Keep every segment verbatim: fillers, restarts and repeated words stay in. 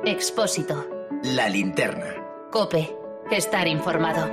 Expósito. La linterna. COPE. Estar informado.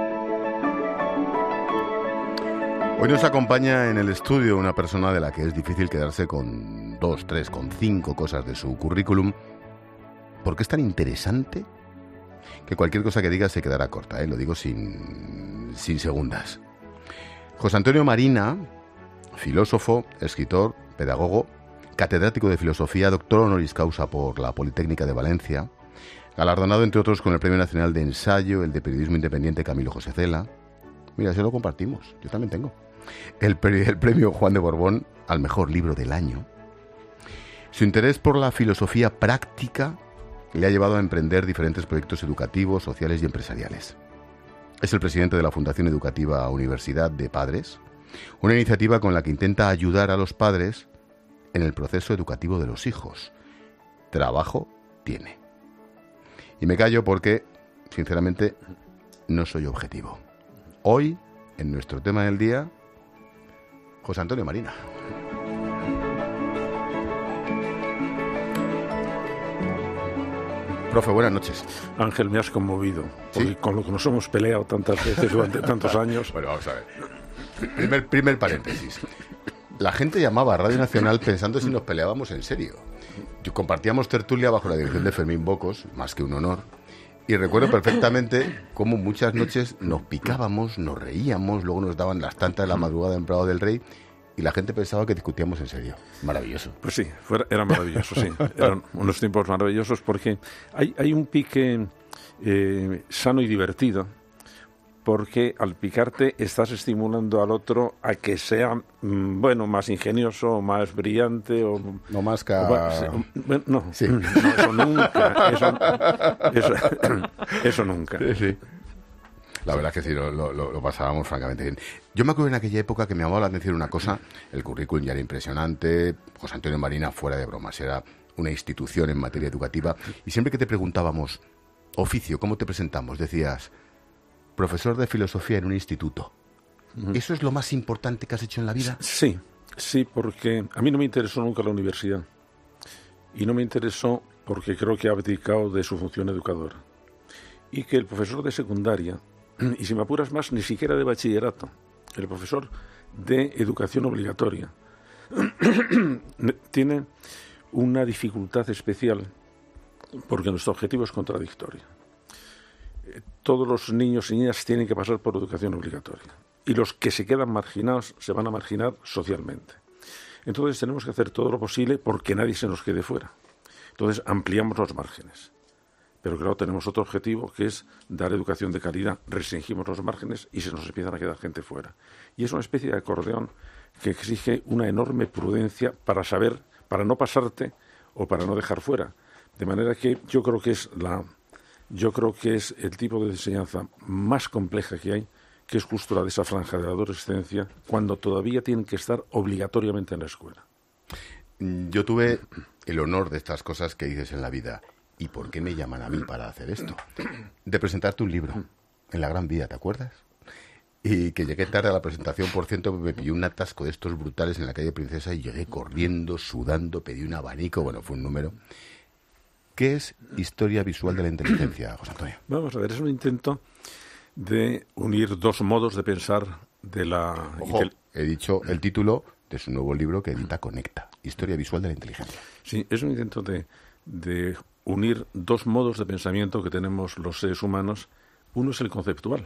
Hoy nos acompaña en el estudio una persona de la que es difícil quedarse con dos, tres, con cinco cosas de su currículum, porque es tan interesante que cualquier cosa que diga se quedará corta, ¿eh? Lo digo sin, sin segundas. José Antonio Marina, filósofo, escritor, pedagogo, catedrático de filosofía, doctor honoris causa por la Politécnica de Valencia, galardonado entre otros con el Premio Nacional de Ensayo, el de Periodismo Independiente Camilo José Cela. Mira, se lo compartimos, yo también tengo. El, pre- el Premio Juan de Borbón al Mejor Libro del Año. Su interés por la filosofía práctica le ha llevado a emprender diferentes proyectos educativos, sociales y empresariales. Es el presidente de la Fundación Educativa Universidad de Padres, una iniciativa con la que intenta ayudar a los padres en el proceso educativo de los hijos. Trabajo tiene. Y me callo porque, sinceramente, no soy objetivo. Hoy, en nuestro tema del día, José Antonio Marina. Profe, buenas noches. Ángel, me has conmovido, porque ¿Sí? con lo que nos hemos peleado tantas veces durante tantos años. Bueno, vamos a ver. Primer, primer paréntesis. La gente llamaba a Radio Nacional pensando si nos peleábamos en serio. Compartíamos tertulia bajo la dirección de Fermín Bocos, más que un honor, y recuerdo perfectamente cómo muchas noches nos picábamos, nos reíamos, luego nos daban las tantas de la madrugada en Prado del Rey, y la gente pensaba que discutíamos en serio. Maravilloso. Pues sí, fuera, era maravilloso, sí. Eran unos tiempos maravillosos porque hay, hay un pique eh, sano y divertido, porque al picarte estás estimulando al otro a que sea, mmm, bueno, más ingenioso, más brillante o... No más que... o más, o, bueno, no, Sí. no, eso nunca, eso, eso, eso nunca. Sí, sí. La verdad es que sí, lo, lo, lo pasábamos francamente bien. Yo me acuerdo en aquella época que me llamaba la atención una cosa, el currículum ya era impresionante, José Antonio Marina, fuera de bromas, era una institución en materia educativa, y siempre que te preguntábamos, oficio, ¿cómo te presentamos? Decías, profesor de filosofía en un instituto. Uh-huh. ¿Eso es lo más importante que has hecho en la vida? Sí, sí, porque a mí no me interesó nunca la universidad, y no me interesó porque creo que ha abdicado de su función educadora, y que el profesor de secundaria, y si me apuras más, ni siquiera de bachillerato, el profesor de educación obligatoria, tiene una dificultad especial porque nuestro objetivo es contradictorio. Todos los niños y niñas tienen que pasar por educación obligatoria y los que se quedan marginados se van a marginar socialmente. Entonces tenemos que hacer todo lo posible porque nadie se nos quede fuera. Entonces ampliamos los márgenes. Pero claro, tenemos otro objetivo que es dar educación de calidad. Restringimos los márgenes y se nos empiezan a quedar gente fuera. Y es una especie de acordeón que exige una enorme prudencia para saber, para no pasarte o para no dejar fuera. De manera que yo creo que es la, yo creo que es el tipo de enseñanza más compleja que hay, que es justo la de esa franja de la adolescencia, cuando todavía tienen que estar obligatoriamente en la escuela. Yo tuve el honor de estas cosas que dices en la vida. ¿Y por qué me llaman a mí para hacer esto? De presentarte un libro en La Gran Vía, ¿te acuerdas? Y que llegué tarde a la presentación, por cierto, me pilló un atasco de estos brutales en la calle Princesa y llegué corriendo, sudando, pedí un abanico, bueno, fue un número. ¿Qué es Historia Visual de la Inteligencia, José Antonio? Vamos a ver, es un intento de unir dos modos de pensar de la... Ojo, he dicho el título de su nuevo libro que edita Conecta, Historia Visual de la Inteligencia. Sí, es un intento de... de unir dos modos de pensamiento que tenemos los seres humanos. Uno es el conceptual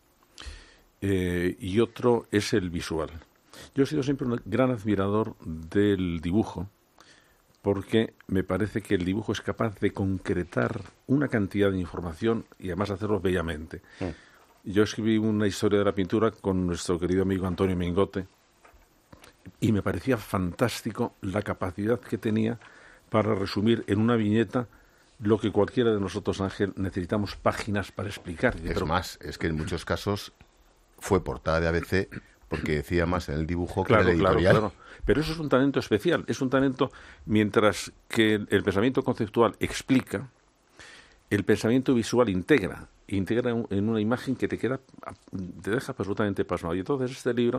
eh, y otro es el visual. Yo he sido siempre un gran admirador del dibujo porque me parece que el dibujo es capaz de concretar una cantidad de información y además hacerlo bellamente. Mm. Yo escribí una historia de la pintura con nuestro querido amigo Antonio Mingote y me parecía fantástico la capacidad que tenía para resumir en una viñeta lo que cualquiera de nosotros, Ángel, necesitamos páginas para explicar. Es Pero... más, es que en muchos casos fue portada de A B C porque decía más en el dibujo claro, que en el editorial. Claro, claro. Pero eso es un talento especial, es un talento, mientras que el pensamiento conceptual explica, el pensamiento visual integra, integra en una imagen que te queda, te deja absolutamente pasmado. Y entonces este libro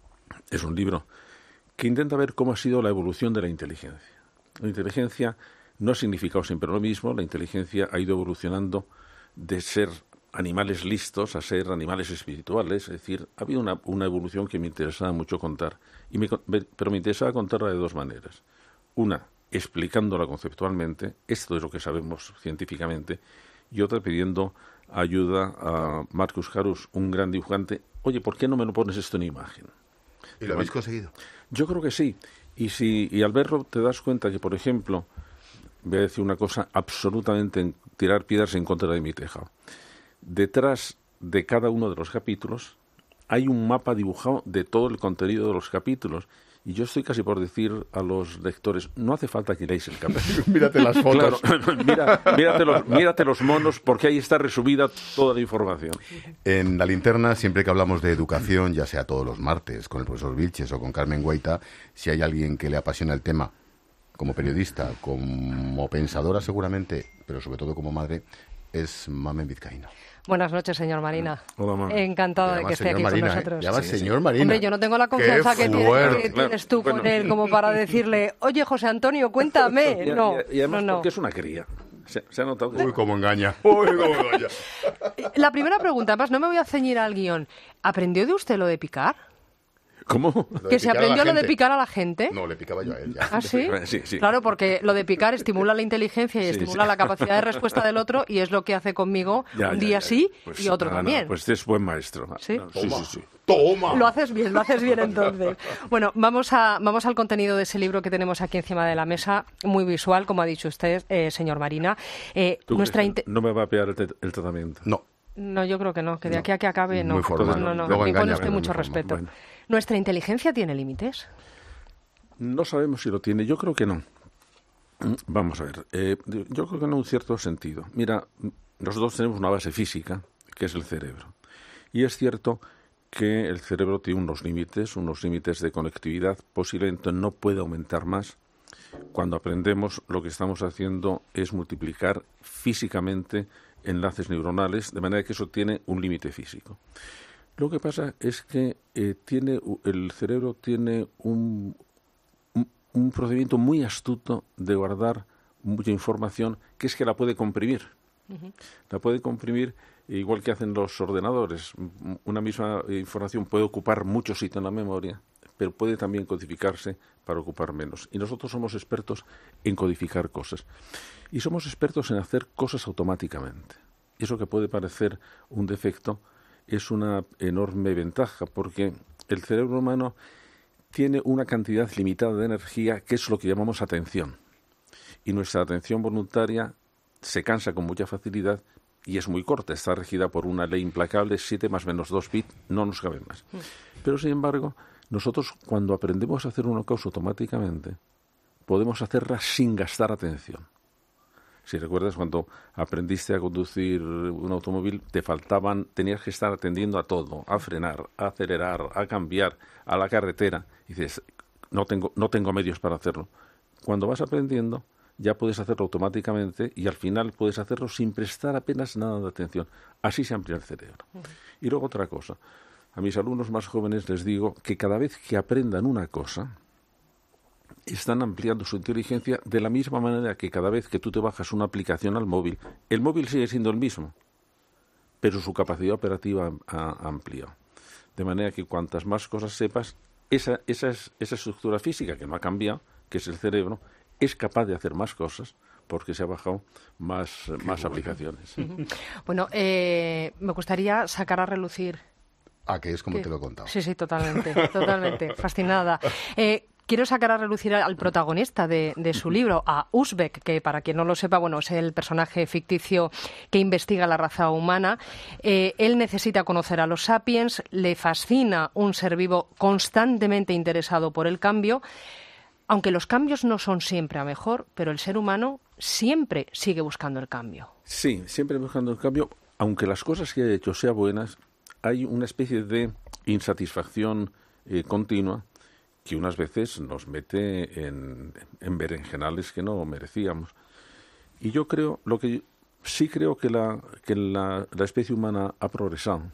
es un libro que intenta ver cómo ha sido la evolución de la inteligencia. La inteligencia no ha significado siempre lo mismo. La inteligencia ha ido evolucionando de ser animales listos a ser animales espirituales. Es decir, ha habido una, una evolución que me interesaba mucho contar. Y me, pero me interesaba contarla de dos maneras. Una, explicándola conceptualmente, esto es lo que sabemos científicamente, y otra pidiendo ayuda a Marcus Harus, un gran dibujante. Oye, ¿por qué no me lo pones esto en imagen? ¿Y lo habéis conseguido? Yo creo que sí. Y, si, y al verlo te das cuenta que, por ejemplo, voy a decir una cosa absolutamente en tirar piedras en contra de mi tejado. Detrás de cada uno de los capítulos hay un mapa dibujado de todo el contenido de los capítulos. Y yo estoy casi por decir a los lectores, no hace falta que leáis el capítulo. Mírate las fotos. Claro, mira, mírate, los, mírate los monos, porque ahí está resumida toda la información. En La Linterna, siempre que hablamos de educación, ya sea todos los martes, con el profesor Vilches o con Carmen Guaita, si hay alguien que le apasiona el tema, como periodista, como pensadora seguramente, pero sobre todo como madre, es Mamen Vizcaíno. Buenas noches, señor Marina. Hola, mamá. Encantada de que esté aquí Marina, con nosotros. ¿eh? Llama Sí, señor sí. Marina. Hombre, yo no tengo la confianza que, tiene, que tienes tú bueno. con él como para decirle, oye, José Antonio, cuéntame. Y, no, y, y además no, no. porque es una cría. Se, se ha notado que... Uy, cómo engaña. Uy, cómo engaña. La primera pregunta, además, no me voy a ceñir al guión. ¿Aprendió de usted lo de picar? ¿Cómo? ¿Que se aprendió lo de picar a la gente? No, le picaba yo a él ya. ¿Ah, sí? Sí, sí. Claro, porque lo de picar estimula la inteligencia y Sí, estimula sí. la capacidad de respuesta del otro, y es lo que hace conmigo Ya, un ya, día ya. sí Pues y otro nada, también. nada, pues es buen maestro. ¿Sí? No, sí, Toma. sí, sí. ¡Toma! Lo haces bien, lo haces bien entonces. Bueno, vamos a vamos al contenido de ese libro que tenemos aquí encima de la mesa, muy visual, como ha dicho usted, eh, señor Marina. Eh, ¿Tú nuestra crees que inte- no me va a pegar el, el tratamiento? No. No, yo creo que no, que de No. aquí a que acabe no. Muy formal. No, no, Luego me engaña, pone usted pero muy mucho formal. respeto. Bueno. ¿Nuestra inteligencia tiene límites? No sabemos si lo tiene. Yo creo que no. Vamos a ver. Eh, yo creo que no en un cierto sentido. Mira, nosotros tenemos una base física, que es el cerebro. Y es cierto que el cerebro tiene unos límites, unos límites de conectividad. Posiblemente no puede aumentar más. Cuando aprendemos, lo que estamos haciendo es multiplicar físicamente enlaces neuronales, de manera que eso tiene un límite físico. Lo que pasa es que eh, tiene el cerebro tiene un, un, un procedimiento muy astuto de guardar mucha información, que es que la puede comprimir. Uh-huh. La puede comprimir igual que hacen los ordenadores. Una misma información puede ocupar mucho sitio en la memoria, pero puede también codificarse para ocupar menos. Y nosotros somos expertos en codificar cosas. Y somos expertos en hacer cosas automáticamente. Y eso que puede parecer un defecto es una enorme ventaja, porque el cerebro humano tiene una cantidad limitada de energía, que es lo que llamamos atención. Y nuestra atención voluntaria se cansa con mucha facilidad y es muy corta. Está regida por una ley implacable, siete más menos dos bits, no nos cabe más. Pero, sin embargo, nosotros cuando aprendemos a hacer una cosa automáticamente, podemos hacerla sin gastar atención. Si recuerdas, cuando aprendiste a conducir un automóvil, te faltaban, tenías que estar atendiendo a todo, a frenar, a acelerar, a cambiar, a la carretera. Y dices, no tengo, no tengo medios para hacerlo. Cuando vas aprendiendo, ya puedes hacerlo automáticamente y al final puedes hacerlo sin prestar apenas nada de atención. Así se amplía el cerebro. Uh-huh. Y luego otra cosa. A mis alumnos más jóvenes les digo que cada vez que aprendan una cosa, están ampliando su inteligencia de la misma manera que cada vez que tú te bajas una aplicación al móvil, el móvil sigue siendo el mismo, pero su capacidad operativa ha ampliado. De manera que cuantas más cosas sepas, esa, esa, esa estructura física que no ha cambiado, que es el cerebro, es capaz de hacer más cosas porque se ha bajado más, más bueno. aplicaciones. Uh-huh. Bueno, eh, me gustaría sacar a relucir... Ah, que es como ¿Qué? Te lo he contado. Sí, sí, totalmente, totalmente, fascinada. Eh, Quiero sacar a relucir al protagonista de, de su libro, a Uzbek, que para quien no lo sepa, bueno, es el personaje ficticio que investiga la raza humana. Eh, él necesita conocer a los sapiens, le fascina un ser vivo constantemente interesado por el cambio, aunque los cambios no son siempre a mejor, pero el ser humano siempre sigue buscando el cambio. Sí, siempre buscando el cambio, aunque las cosas que haya hecho sean buenas, hay una especie de insatisfacción eh, continua que unas veces nos mete en, en berenjenales que no merecíamos. Y yo creo, lo que sí creo que la, que la, la especie humana ha progresado.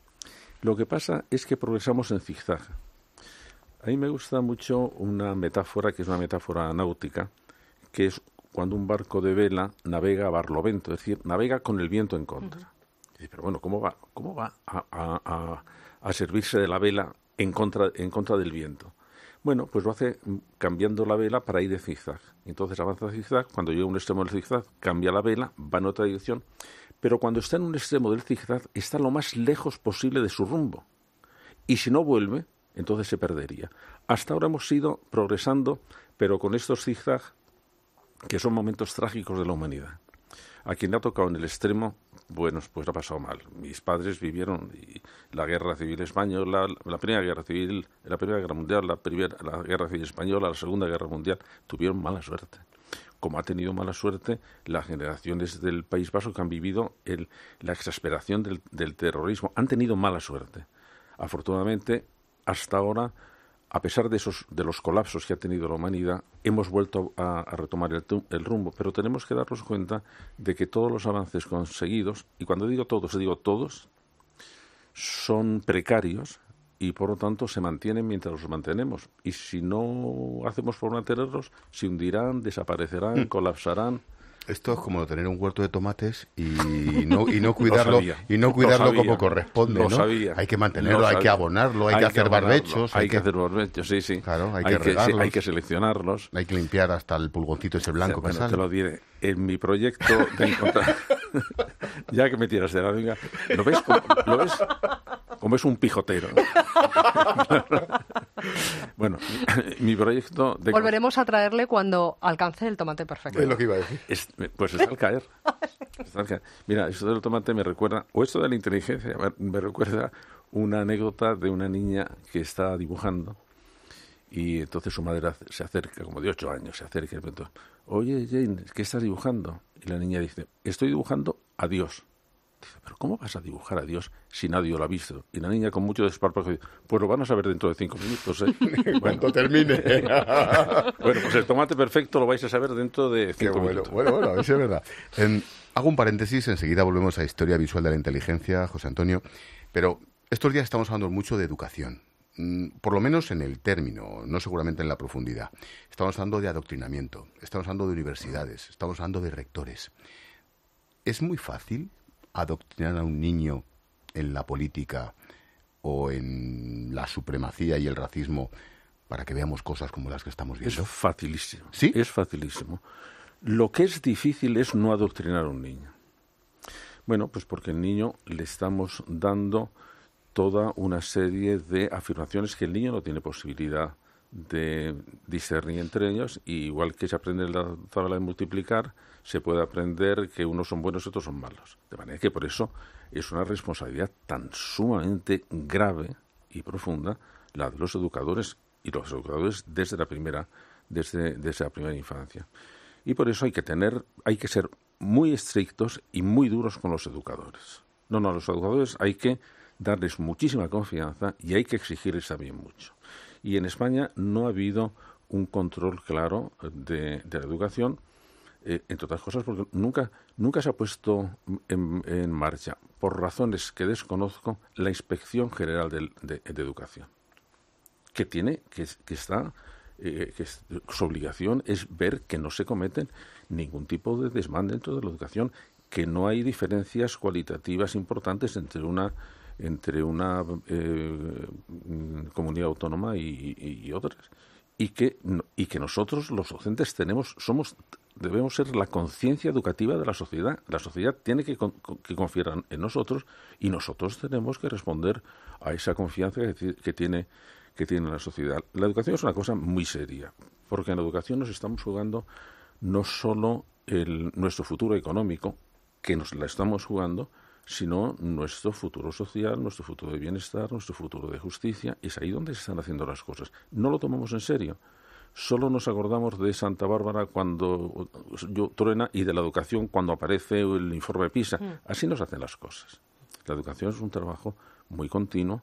Lo que pasa es que progresamos en zigzag. A mí me gusta mucho una metáfora, que es una metáfora náutica, que es cuando un barco de vela navega a barlovento, es decir, navega con el viento en contra. Uh-huh. Y dice, pero bueno, ¿cómo va, cómo va a, a, a, a servirse de la vela en contra, en contra del viento? Bueno, pues lo hace cambiando la vela para ir de zigzag. Entonces avanza zigzag, cuando llega a un extremo del zigzag, cambia la vela, va en otra dirección, pero cuando está en un extremo del zigzag, está lo más lejos posible de su rumbo. Y si no vuelve, entonces se perdería. Hasta ahora hemos ido progresando, pero con estos zigzag, que son momentos trágicos de la humanidad. A quien le ha tocado en el extremo, bueno, pues ha pasado mal. Mis padres vivieron y la guerra civil española, la primera guerra civil, la primera guerra mundial, la primera la guerra civil española, la segunda guerra mundial, tuvieron mala suerte. Como ha tenido mala suerte las generaciones del País Vasco que han vivido el, la exasperación del, del terrorismo, han tenido mala suerte. Afortunadamente, hasta ahora, a pesar de esos de los colapsos que ha tenido la humanidad, hemos vuelto a, a retomar el, el rumbo, pero tenemos que darnos cuenta de que todos los avances conseguidos, y cuando digo todos, digo todos, son precarios y por lo tanto se mantienen mientras los mantenemos. Y si no hacemos por mantenerlos, se hundirán, desaparecerán, mm. colapsarán. Esto es como tener un huerto de tomates y no, y no cuidarlo y no cuidarlo como corresponde, lo ¿no? Sabía. Hay que mantenerlo, hay que abonarlo, hay, hay que hacer barbechos. Hay, hay que hacer barbechos, sí, sí. Claro, hay, hay que, que regarlos. Sí, hay que seleccionarlos. Hay que limpiar hasta el pulgoncito ese blanco, o sea, bueno, que sale. Te lo diré. En mi proyecto de encontrar... ya que me tiras de la venga, ¿lo ves como, ¿lo ves? como es un pijotero? Bueno, mi proyecto... De... Volveremos a traerle cuando alcance el tomate perfecto. Es lo que iba a decir. Es, pues está al caer. Está al caer. Mira, esto del tomate me recuerda, o esto de la inteligencia, me recuerda una anécdota de una niña que está dibujando y entonces su madre se acerca, como de ocho años, se acerca y le pregunta, oye, Jane, ¿qué estás dibujando? Y la niña dice, estoy dibujando a Dios. Dice, ¿pero cómo vas a dibujar a Dios si nadie lo ha visto? Y la niña con mucho desparpajo dice, pues lo van a saber dentro de cinco minutos, ¿eh? Bueno, cuando termine. Bueno, pues el tomate perfecto lo vais a saber dentro de cinco Qué bueno, minutos. Bueno, bueno, eso es verdad. Eh, hago un paréntesis, enseguida volvemos a Historia Visual de la Inteligencia, José Antonio, pero estos días estamos hablando mucho de educación. Por lo menos en el término, no seguramente en la profundidad. Estamos hablando de adoctrinamiento, estamos hablando de universidades, estamos hablando de rectores. ¿Es muy fácil adoctrinar a un niño en la política o en la supremacía y el racismo para que veamos cosas como las que estamos viendo? Es facilísimo. ¿Sí? Es facilísimo. Lo que es difícil es no adoctrinar a un niño. Bueno, pues porque al niño le estamos dando toda una serie de afirmaciones que el niño no tiene posibilidad de discernir entre ellos, y igual que se aprende la tabla de multiplicar, se puede aprender que unos son buenos y otros son malos. De manera que por eso es una responsabilidad tan sumamente grave y profunda la de los educadores, y los educadores desde la primera, desde, desde la primera infancia. Y por eso hay que tener, hay que ser muy estrictos y muy duros con los educadores. No, no, a los educadores hay que darles muchísima confianza y hay que exigirles también mucho. Y en España no ha habido un control claro de, de la educación, eh, entre otras cosas porque nunca, nunca se ha puesto en, en marcha, por razones que desconozco, la Inspección General de, de, de Educación, que tiene, que, que está, eh, que es, su obligación es ver que no se cometen ningún tipo de desmán dentro de la educación, que no hay diferencias cualitativas importantes entre una entre una eh, comunidad autónoma y, y, y otras, y que y que nosotros los docentes tenemos somos debemos ser la conciencia educativa de la sociedad. La sociedad tiene que, que confiar en nosotros y nosotros tenemos que responder a esa confianza que, que tiene que tiene la sociedad. La educación es una cosa muy seria, porque en la educación nos estamos jugando no solo el, nuestro futuro económico, que nos la estamos jugando, sino nuestro futuro social, nuestro futuro de bienestar, nuestro futuro de justicia. Es ahí donde se están haciendo las cosas. No lo tomamos en serio. Solo nos acordamos de Santa Bárbara cuando yo, truena y de la educación cuando aparece el informe PISA. Mm. Así nos hacen las cosas. La educación es un trabajo muy continuo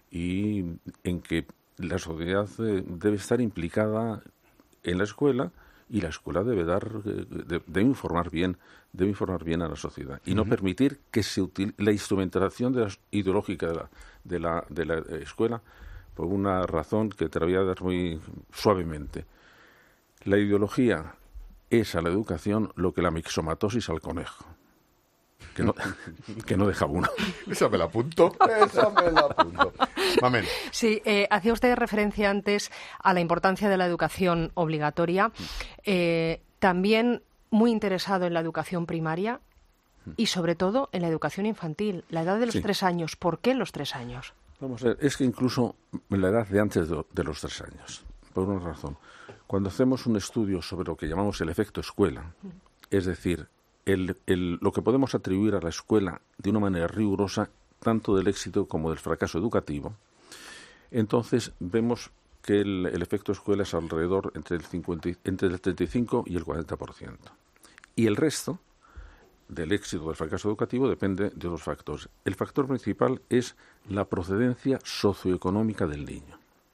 y en que la sociedad eh, debe estar implicada en la escuela, y la escuela debe dar debe, debe informar bien debe informar bien a la sociedad y uh-huh. no permitir que se utilice la instrumentación de la, ideológica de la, de la de la escuela, por una razón que te la voy a dar muy suavemente. La ideología es a la educación lo que la mixomatosis al conejo. Que no, que no deja uno. Esa me la apunto, esa me la apunto. Mamen. Sí, eh, hacía usted referencia antes a la importancia de la educación obligatoria. Eh, también muy interesado en la educación primaria y, sobre todo, en la educación infantil. La edad de los sí. tres años. ¿Por qué los tres años? Vamos a ver, es que incluso la edad de antes de, de los tres años, por una razón. Cuando hacemos un estudio sobre lo que llamamos el efecto escuela, es decir, El, el, lo que podemos atribuir a la escuela de una manera rigurosa, tanto del éxito como del fracaso educativo, entonces vemos que el, el efecto escuela es alrededor entre el, cincuenta, entre el treinta y cinco y el cuarenta por ciento. Y el resto del éxito o del fracaso educativo depende de dos factores. El factor principal es la procedencia socioeconómica del niño.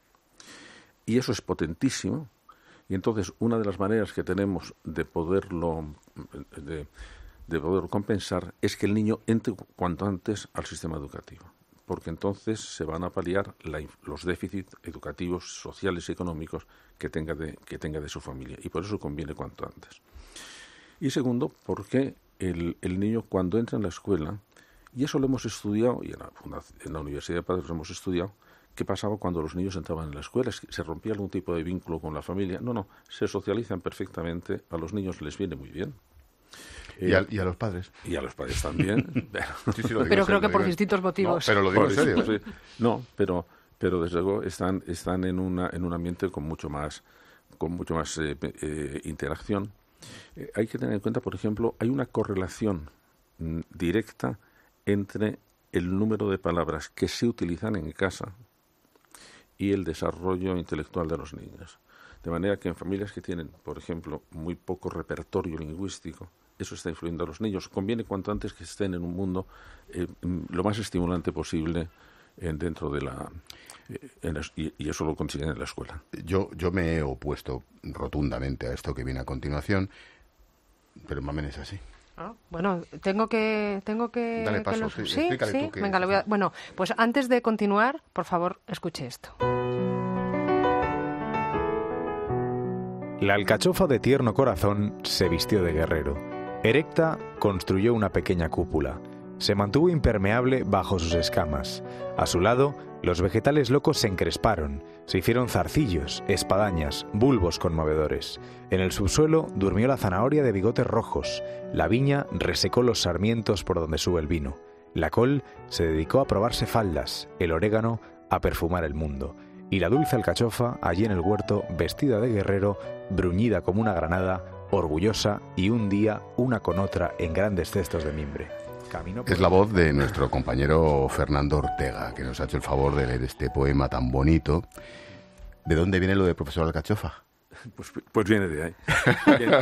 Y eso es potentísimo. Y entonces una de las maneras que tenemos de poderlo de, de poderlo compensar es que el niño entre cuanto antes al sistema educativo, porque entonces se van a paliar la, los déficits educativos, sociales y económicos que tenga de que tenga de su familia, y por eso conviene cuanto antes. Y segundo, porque el, el niño cuando entra en la escuela, y eso lo hemos estudiado, y en la, en la Universidad de Padres lo hemos estudiado, ¿qué pasaba cuando los niños entraban en la escuela? ¿Se rompía algún tipo de vínculo con la familia? No, no, se socializan perfectamente, a los niños les viene muy bien. ¿Y, eh, a, ¿Y a los padres? Y a los padres también. sí, sí, lo pero creo serio, que por digo, distintos motivos. No, pero lo digo en serio. Sí, no, pero, pero desde luego están, están en, una, en un ambiente con mucho más, con mucho más eh, eh, interacción. Eh, hay que tener en cuenta, por ejemplo, hay una correlación mm, directa entre el número de palabras que se utilizan en casa y el desarrollo intelectual de los niños. De manera que en familias que tienen, por ejemplo, muy poco repertorio lingüístico, eso está influyendo a los niños. Conviene cuanto antes que estén en un mundo eh, lo más estimulante posible en, dentro de la... Eh, en la y, y eso lo consiguen en la escuela. Yo, yo me he opuesto rotundamente a esto que viene a continuación, pero Mamen es así. Ah, bueno, tengo que tengo que, Dale paso, que lo... sí, sí, explícale sí. tú qué Venga, es lo voy a... eso. Bueno, pues antes de continuar, por favor, escuche esto. La alcachofa de tierno corazón se vistió de guerrero. Erecta, construyó una pequeña cúpula. Se mantuvo impermeable bajo sus escamas. A su lado, los vegetales locos se encresparon, se hicieron zarcillos, espadañas, bulbos conmovedores. En el subsuelo durmió la zanahoria de bigotes rojos. La viña resecó los sarmientos por donde sube el vino. La col se dedicó a probarse faldas, el orégano a perfumar el mundo. Y la dulce alcachofa, allí en el huerto, vestida de guerrero, bruñida como una granada, orgullosa, y un día una con otra en grandes cestos de mimbre. Es la voz de nuestro compañero Fernando Ortega, que nos ha hecho el favor de leer este poema tan bonito. ¿De dónde viene lo de profesor alcachofa? Pues, pues viene de ahí. Viene,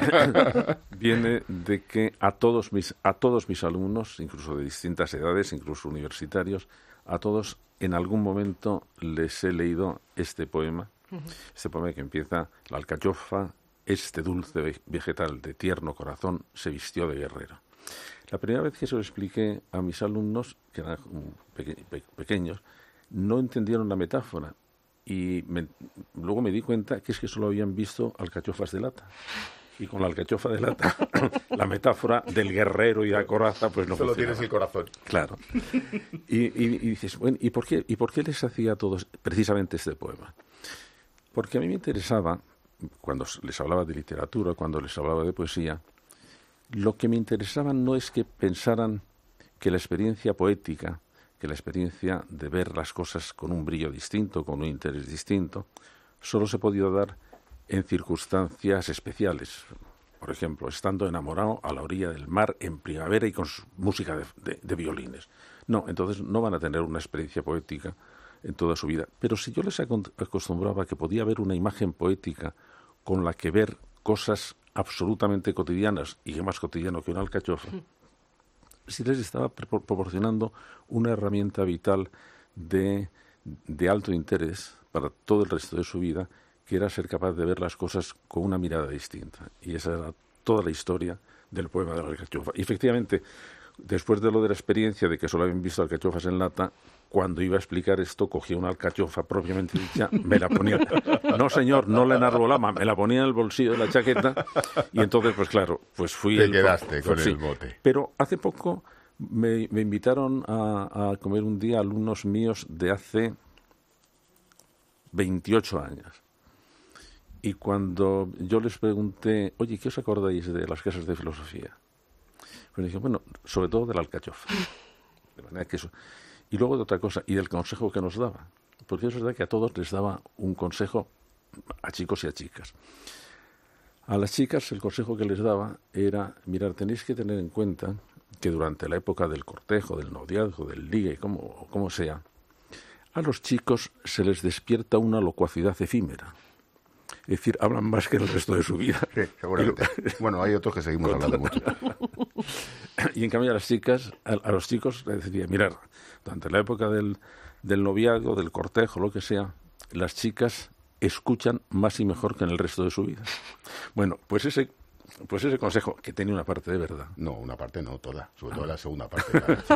viene de que a todos mis a todos mis alumnos, incluso de distintas edades, incluso universitarios, a todos en algún momento les he leído este poema, uh-huh. este poema que empieza: la alcachofa, este dulce vegetal de tierno corazón, se vistió de guerrero. La primera vez que se lo expliqué a mis alumnos, que eran peque, pe, pequeños, no entendieron la metáfora. Y me, luego me di cuenta que es que solo habían visto alcachofas de lata. Y con la alcachofa de lata, la metáfora del guerrero y la coraza, pues no solo funcionaba. Tienes el corazón. Claro. Y, y, y dices, bueno, ¿y por qué, y por qué les hacía a todos precisamente este poema? Porque a mí me interesaba, cuando les hablaba de literatura, cuando les hablaba de poesía, lo que me interesaba no es que pensaran que la experiencia poética, que la experiencia de ver las cosas con un brillo distinto, con un interés distinto, solo se podía dar en circunstancias especiales. Por ejemplo, estando enamorado a la orilla del mar en primavera y con su música de, de, de violines. No, entonces no van a tener una experiencia poética en toda su vida. Pero si yo les acostumbraba a que podía haber una imagen poética con la que ver cosas absolutamente cotidianas, y que más cotidiano que una alcachofa, si les estaba proporcionando una herramienta vital de, de alto interés para todo el resto de su vida, que era ser capaz de ver las cosas con una mirada distinta. Y esa era toda la historia del poema de la alcachofa. Y efectivamente, después de lo de la experiencia de que solo habían visto alcachofas en lata, cuando iba a explicar esto, cogía una alcachofa propiamente dicha, me la ponía, no señor, no la enarbolaba, me la ponía en el bolsillo de la chaqueta, y entonces, pues claro, pues fui... Te el, quedaste con pues, el sí. bote. Pero hace poco me, me invitaron a, a comer un día alumnos míos de hace veintiocho años. Y cuando yo les pregunté, oye, ¿qué os acordáis de las clases de filosofía? Pues dije, bueno, sobre todo de la alcachofa. De manera que eso... Y luego de otra cosa, y del consejo que nos daba. Porque es verdad que a todos les daba un consejo, a chicos y a chicas. A las chicas el consejo que les daba era, mirad, tenéis que tener en cuenta que durante la época del cortejo, del noviazgo, del ligue, como, como sea, a los chicos se les despierta una locuacidad efímera. Es decir, hablan más que el resto de su vida. Sí, seguramente. Bueno, hay otros que seguimos hablando mucho. Y en cambio a las chicas, a, a los chicos les decía, mirad, durante la época del, del noviazgo, del cortejo, lo que sea, las chicas escuchan más y mejor que en el resto de su vida. Bueno, pues ese, pues ese consejo, que tenía una parte de verdad. No, una parte no, toda. Sobre todo la segunda parte.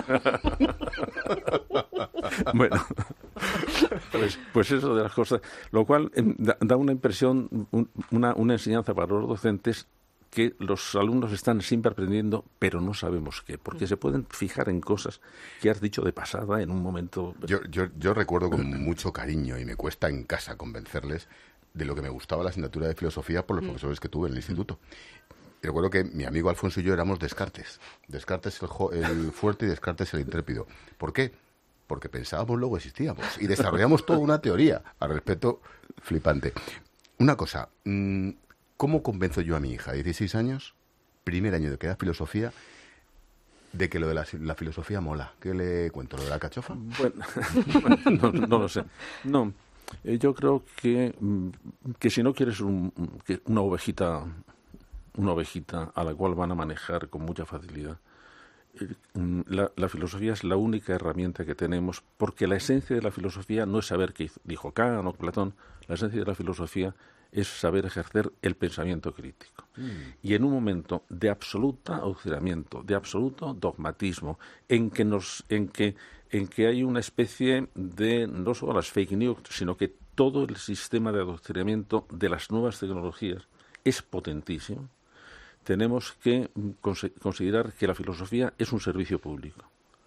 Bueno, pues, pues eso de las cosas, lo cual eh, da, da una impresión, un, una, una enseñanza para los docentes que los alumnos están siempre aprendiendo, pero no sabemos qué, porque se pueden fijar en cosas que has dicho de pasada en un momento. Yo, yo, yo recuerdo con mucho cariño, y me cuesta en casa convencerles, de lo que me gustaba la asignatura de filosofía por los profesores que tuve en el instituto. Y recuerdo que mi amigo Alfonso y yo éramos Descartes. Descartes el, jo- el fuerte y Descartes el intrépido. ¿Por qué? Porque pensábamos, luego existíamos. Y desarrollamos toda una teoría al respecto flipante. Una cosa, ¿cómo convenzo yo a mi hija de dieciséis años, primer año de que da filosofía, de que lo de la, la filosofía mola? ¿Qué le cuento? ¿Lo de la cachofa? Bueno, no, no lo sé. No, eh, yo creo que, que si no quieres un, que una ovejita, una ovejita a la cual van a manejar con mucha facilidad, La, la filosofía es la única herramienta que tenemos, porque la esencia de la filosofía no es saber qué hizo, dijo Kant o Platón. La esencia de la filosofía es saber ejercer el pensamiento crítico. Mm. Y en un momento de absoluto adoctrinamiento, de absoluto dogmatismo, en que nos, en que, en que hay una especie de, no solo las fake news, sino que todo el sistema de adoctrinamiento de las nuevas tecnologías es potentísimo, tenemos que cons- considerar que la filosofía es un servicio público.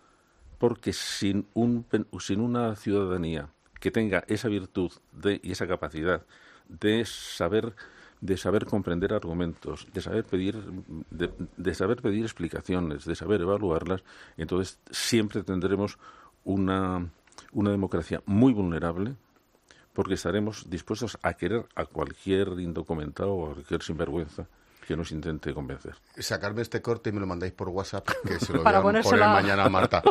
Porque sin, un, sin una ciudadanía que tenga esa virtud de, y esa capacidad de saber, de saber comprender argumentos, de saber pedir, de, de saber pedir explicaciones, de saber evaluarlas, entonces siempre tendremos una, una democracia muy vulnerable, porque estaremos dispuestos a querer a cualquier indocumentado o a cualquier sinvergüenza que nos intente convencer. Sacarme este corte y me lo mandáis por WhatsApp, que se lo Para voy a poner ponérsela... mañana a Marta.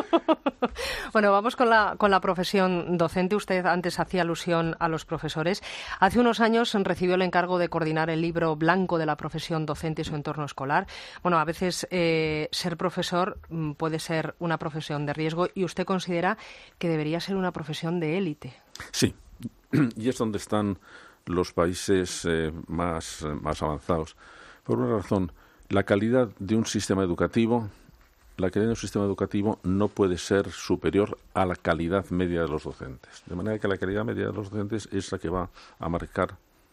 Bueno, vamos con la, con la profesión docente. Usted antes hacía alusión a los profesores. Hace unos años recibió el encargo de coordinar el libro blanco de la profesión docente y su entorno escolar. Bueno, a veces eh, ser profesor puede ser una profesión de riesgo, y usted considera que debería ser una profesión de élite. Sí, y es donde están los países eh, más, más avanzados. Por una razón, la calidad de un sistema educativo, la calidad de un sistema educativo no puede ser superior a la calidad media de los docentes. De manera que la calidad media de los docentes es la que va a marcar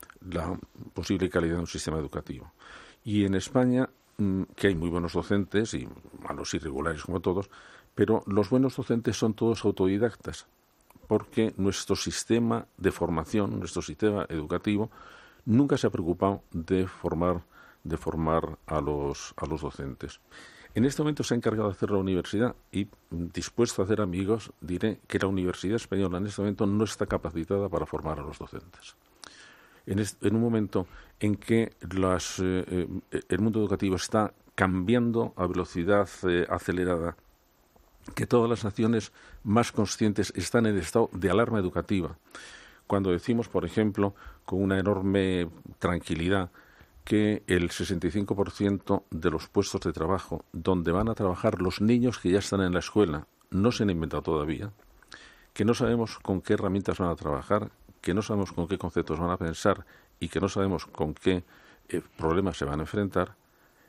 la posible calidad de un sistema educativo. Y en España, que hay muy buenos docentes, y malos irregulares como todos, pero los buenos docentes son todos autodidactas, porque nuestro sistema de formación, nuestro sistema educativo, nunca se ha preocupado de formar de formar a los, a los docentes. En este momento se ha encargado de hacer la universidad, y dispuesto a hacer amigos, diré que la Universidad Española en este momento no está capacitada para formar a los docentes. En, este, en un momento en que las, eh, el mundo educativo está cambiando a velocidad eh, acelerada, que todas las naciones más conscientes están en estado de alarma educativa. Cuando decimos, por ejemplo, con una enorme tranquilidad, que el sesenta y cinco por ciento de los puestos de trabajo donde van a trabajar los niños que ya están en la escuela no se han inventado todavía, que no sabemos con qué herramientas van a trabajar, que no sabemos con qué conceptos van a pensar y que no sabemos con qué eh, problemas se van a enfrentar,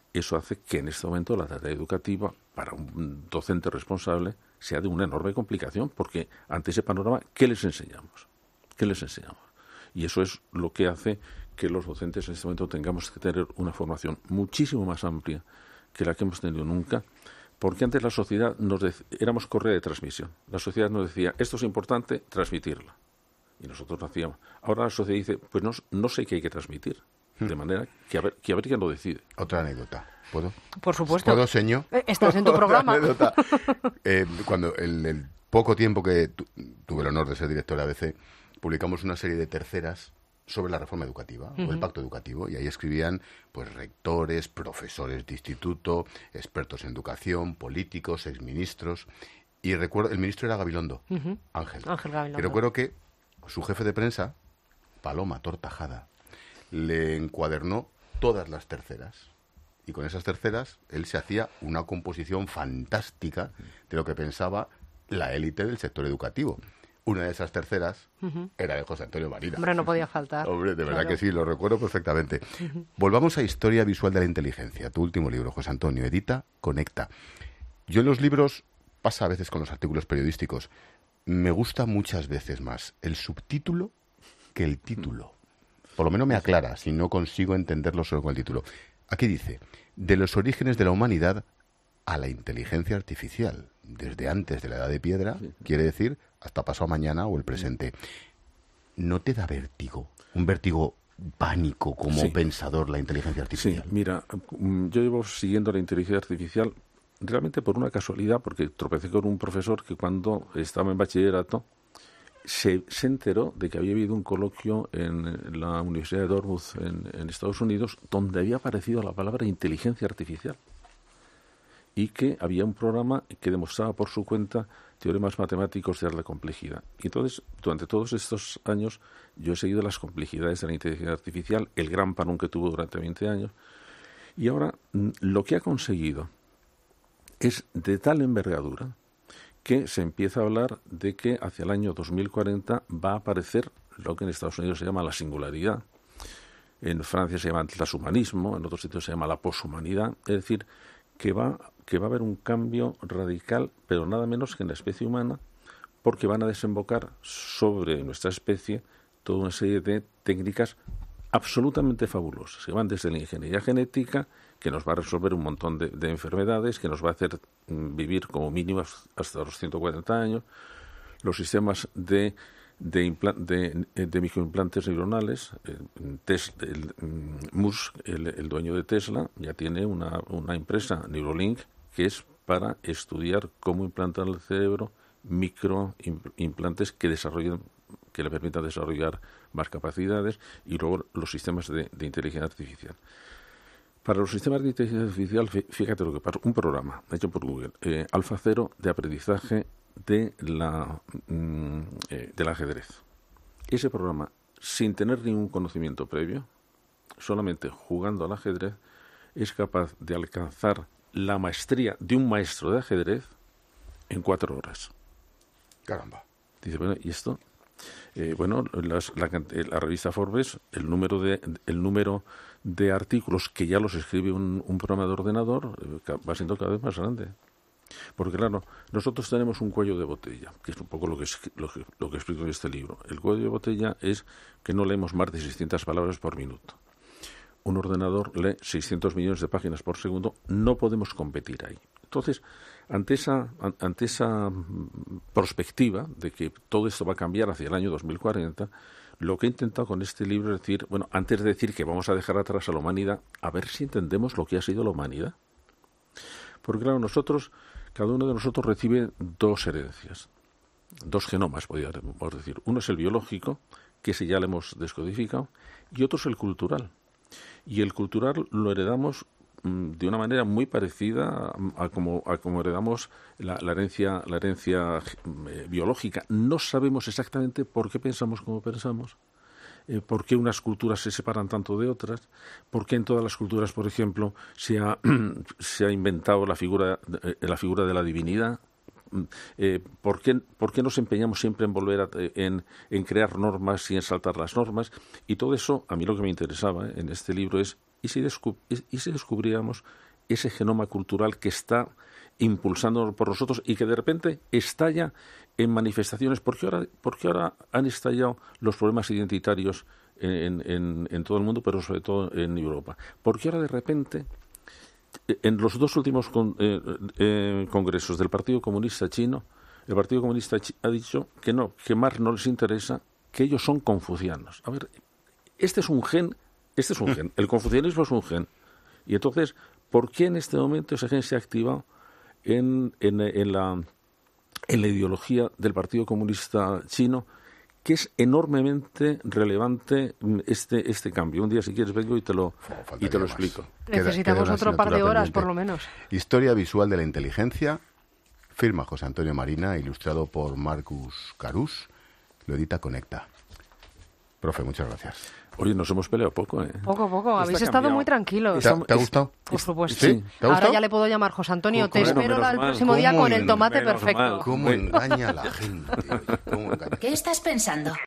Eso hace que en este momento la tarea educativa para un docente responsable sea de una enorme complicación, porque ante ese panorama, ¿qué les enseñamos? ¿Qué les enseñamos? Y eso es lo que hace que los docentes en este momento tengamos que tener una formación muchísimo más amplia que la que hemos tenido nunca, porque antes la sociedad nos dec- éramos correa de transmisión. La sociedad nos decía, esto es importante, transmitirla. Y nosotros lo hacíamos. Ahora la sociedad dice, pues no, no sé qué hay que transmitir. De manera que a ver, que a ver quién lo decide. Otra anécdota. ¿Puedo? Por supuesto. ¿Puedo, señor? Eh, Estás en tu programa. Otra anécdota. Eh, cuando el, el poco tiempo que tu, tuve el honor de ser director de A B C, publicamos una serie de terceras sobre la reforma educativa, uh-huh. o el pacto educativo, y ahí escribían pues rectores, profesores de instituto, expertos en educación, políticos, exministros, y recuerdo, el ministro era Gabilondo, uh-huh. Ángel. Ángel Gabilondo. Y recuerdo que su jefe de prensa, Paloma Tortajada, le encuadernó todas las terceras. Y con esas terceras, él se hacía una composición fantástica de lo que pensaba la élite del sector educativo. Una de esas terceras uh-huh. era de José Antonio Marina. Hombre, no podía faltar. Hombre, de verdad claro. que sí, lo recuerdo perfectamente. Uh-huh. Volvamos a Historia Visual de la Inteligencia, tu último libro, José Antonio. Edita, conecta. Yo en los libros, pasa a veces con los artículos periodísticos, me gusta muchas veces más el subtítulo que el título. Por lo menos me aclara, si no consigo entenderlo solo con el título. Aquí dice, de los orígenes de la humanidad a la inteligencia artificial, desde antes de la edad de piedra, quiere decir hasta pasado mañana o el presente. ¿No te da vértigo? Un vértigo pánico como sí. pensador la inteligencia artificial. Sí, mira, yo llevo siguiendo la inteligencia artificial realmente por una casualidad, porque tropecé con un profesor que cuando estaba en bachillerato se, se enteró de que había habido un coloquio en la Universidad de Dartmouth en, en Estados Unidos donde había aparecido la palabra inteligencia artificial y que había un programa que demostraba por su cuenta teoremas matemáticos de alta complejidad. Y entonces, durante todos estos años, yo he seguido las complejidades de la inteligencia artificial, el gran parón que tuvo durante veinte años, y ahora lo que ha conseguido es de tal envergadura que se empieza a hablar de que hacia el año dos mil cuarenta va a aparecer lo que en Estados Unidos se llama la singularidad, en Francia se llama el transhumanismo, en otros sitios se llama la poshumanidad, es decir, que va, que va a haber un cambio radical, pero nada menos que en la especie humana, porque van a desembocar sobre nuestra especie toda una serie de técnicas absolutamente fabulosas, que van desde la ingeniería genética, que nos va a resolver un montón de, de enfermedades, que nos va a hacer mm, vivir como mínimo hasta los ciento cuarenta años, los sistemas de de, impla- de, de microimplantes neuronales. Tes- el, mm, Musk, el, el dueño de Tesla, ya tiene una, una empresa, Neuralink, que es para estudiar cómo implantar en el cerebro microimplantes que desarrollen, que le permitan desarrollar más capacidades, y luego los sistemas de, de inteligencia artificial. Para los sistemas de inteligencia artificial, fíjate lo que pasa, un programa hecho por Google, eh, AlphaZero, de aprendizaje de la mm, eh, del ajedrez. Ese programa, sin tener ningún conocimiento previo, solamente jugando al ajedrez, es capaz de alcanzar la maestría de un maestro de ajedrez en cuatro horas. Caramba. Dice, bueno, ¿y esto? Eh, bueno, las, la, la revista Forbes, el número de el número de artículos que ya los escribe un, un programa de ordenador eh, va siendo cada vez más grande. Porque claro, nosotros tenemos un cuello de botella, que es un poco lo que, lo que, lo que explico en este libro. El cuello de botella es que no leemos más de seiscientas palabras por minuto. Un ordenador lee seiscientos millones de páginas por segundo, no podemos competir ahí. Entonces, ante esa, ante esa perspectiva de que todo esto va a cambiar hacia el año dos mil cuarenta, lo que he intentado con este libro es decir, bueno, antes de decir que vamos a dejar atrás a la humanidad, a ver si entendemos lo que ha sido la humanidad. Porque claro, nosotros, cada uno de nosotros recibe dos herencias, dos genomas, podríamos decir. Uno es el biológico, que ese ya lo hemos descodificado, y otro es el cultural. Y el cultural lo heredamos mmm, de una manera muy parecida a, a, como, a como heredamos la, la herencia, la herencia eh, biológica. No sabemos exactamente por qué pensamos como pensamos. Eh, por qué unas culturas se separan tanto de otras, por qué en todas las culturas, por ejemplo, se ha, se ha inventado la figura, eh, la figura de la divinidad, eh, por qué, por qué nos empeñamos siempre en volver a, en, en crear normas y en saltar las normas, y todo eso, a mí lo que me interesaba eh, en este libro es ¿Y si, descu- y si descubriéramos ese genoma cultural que está impulsando por nosotros y que de repente estalla en manifestaciones? ¿Por qué ahora, por qué ahora han estallado los problemas identitarios en, en, en todo el mundo, pero sobre todo en Europa? ¿Por qué ahora de repente, en los dos últimos con, eh, eh, congresos del Partido Comunista Chino, el Partido Comunista Chi- ha dicho que no, que Marx no les interesa, que ellos son confucianos? A ver, este es un gen, este es un gen, el confucianismo es un gen. Y entonces, ¿por qué en este momento ese gen se ha activado en, en, en, la, en la ideología del Partido Comunista Chino, que es enormemente relevante este, este cambio? Un día, si quieres, vengo y te lo, Oh, y te lo más. explico. Queda- Necesitamos queda una otro par de asignatura horas, pendiente. por lo menos. Historia visual de la inteligencia, firma José Antonio Marina, ilustrado por Marcus Carús, lo edita Conecta. Profe, muchas gracias. Oye, nos hemos peleado poco, ¿eh? Poco a poco. Está Habéis estado cambiado. muy tranquilos. ¿Te ha, te ha gustado? Por supuesto. ¿Sí? ¿Te ha Ahora gustado? ya le puedo llamar José Antonio. Te Bueno, espero menos el mal. próximo día ¿Cómo con el menos tomate mal? perfecto. ¿Cómo engaña a la gente? ¿Cómo engaña? ¿Qué estás pensando?